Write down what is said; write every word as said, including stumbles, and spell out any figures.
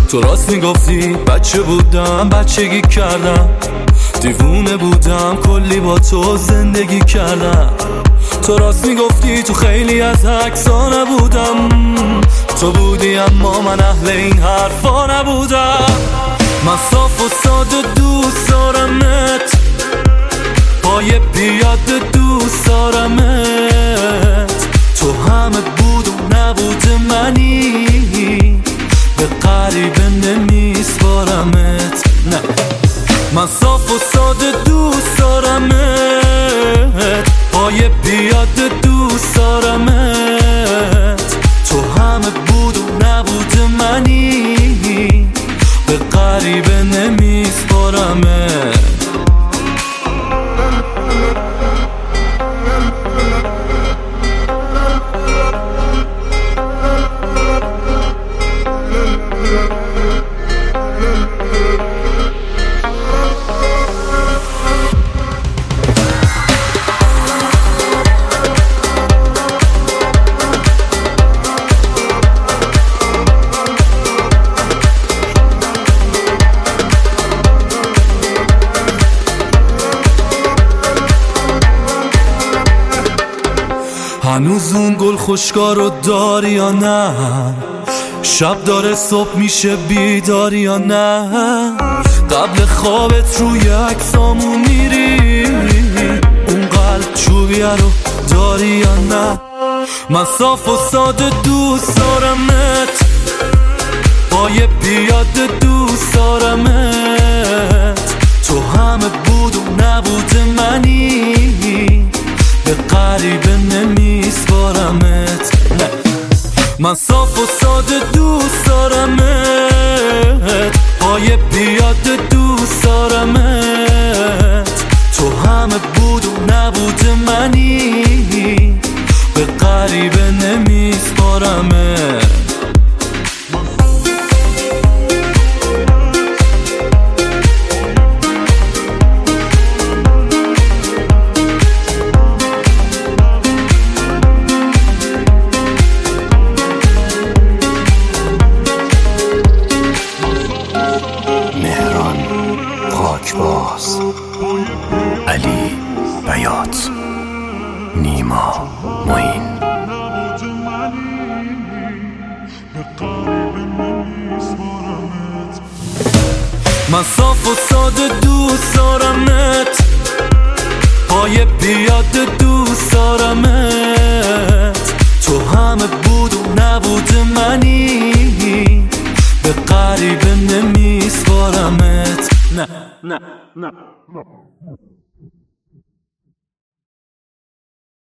تو راست میگفتی بچه بودم، بچگی کردم، دیوونه بودم، کلی با تو زندگی کردم. تو راست میگفتی تو خیلی از عکسا نبودم، تو بودی اما من اهل این حرفا نبودم. من صاف و ساده دوست دارمت، پای پیاده دوست دارمت، تو همه بود و نبود منی، به غریبه نمیسپارمت. نه من صاف و ساده دوست دارمت، پای پیاده دوست دارمت، تو همه بود و نبود منی، به غریبه نمیسپارمت. هنوز اون گل خوشگاه رو داری یا نه؟ شب داره صبح میشه بیداری یا نه؟ قبل خوابت روی عکسامون میری، اون قلب چوبیه رو داری یا نه؟ من صاف و ساده دوست دارمت، پای پیاده دوست دارمت، تو همه بود و نبود منی، به غریبه نمیسپارمت. نه من صاف و ساده دوست دارمت، پای پیاده دوست دارمت، تو همه بود و نبود منی، به غریبه نمیسپارمت. باز علی بیات، نیما معین. من صاف و ساده دوست دارمت، پای پیاده دوست دارمت، تو همه بود و نبود منی، به غریبه نمیسپارمت. نه نه نه نه